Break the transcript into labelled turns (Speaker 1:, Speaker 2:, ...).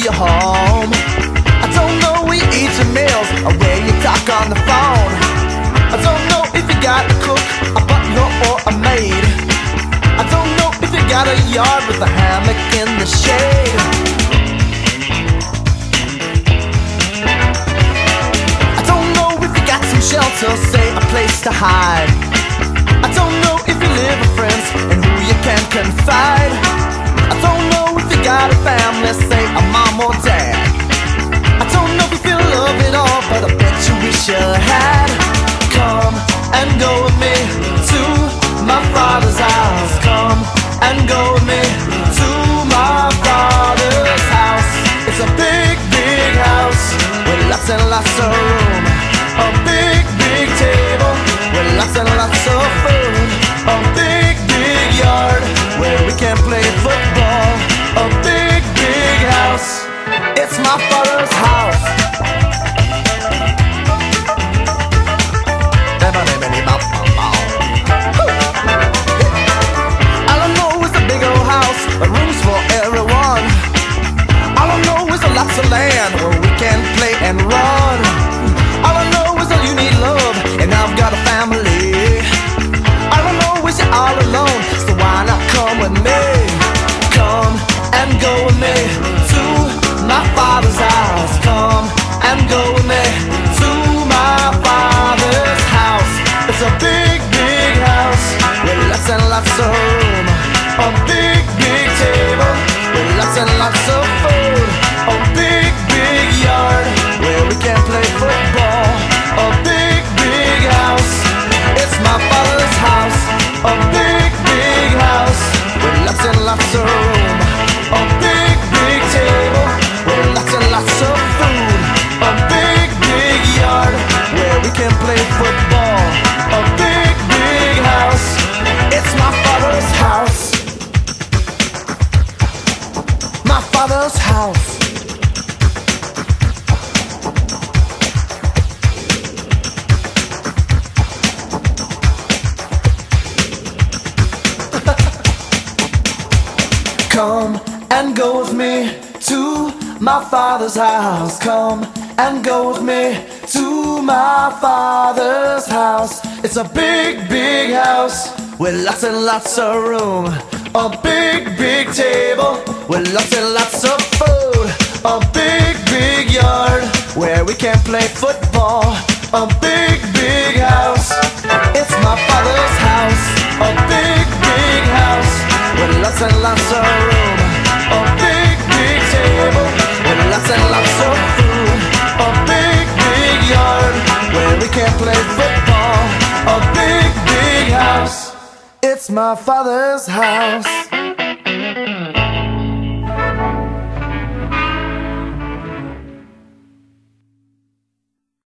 Speaker 1: your home. I don't know where you eat your meals or where you talk on the phone. I don't know if you got a cook, a butler or a maid. I don't know if you got a yard with a hammock in the shade. I don't know if you got some shelter, say a place to hide. I don't know if you live with friends and who you can confide. I don't know if you got a family, say a mom or dad. I don't know if you love it all, but I bet you wish you had. Come and go with me to my Father's house. Come and go with me to my Father's house. It's a big, big house with lots and lots of room. A big, big table with lots and lots of food. A big, big yard where we can play football. A big, big house. It's my Father's house. All I know is a big old house, rooms for everyone. All I know is lots of land where we can play and run. All I know is that you need love, and I've got a family. All I know is you're all alone, so why not come with me? Come and go with me to my Father's house. Come and go with me to my Father's house. It's a big, big house with lots and lots of room. A big, big table with lots and lots of food. A big, big yard where we can play football. A big, big house. It's my Father's house. A big, big house with lots and lots of room. A big, big table with lots and lots of food. A big, big yard where we can play football. A big, big house. It's my Father's house. My Father's house. Come and go with me to my Father's house. Come and go with me to my Father's house. It's a big, big house with lots and lots of room. A big, big table with lots and lots of food. A big, big yard where we can play football. A big, big house. It's my Father's house. A big, big house with lots and lots of room. A big, big table with lots and lots of food. A big, big yard where we can play football. A big, big house. It's my Father's house.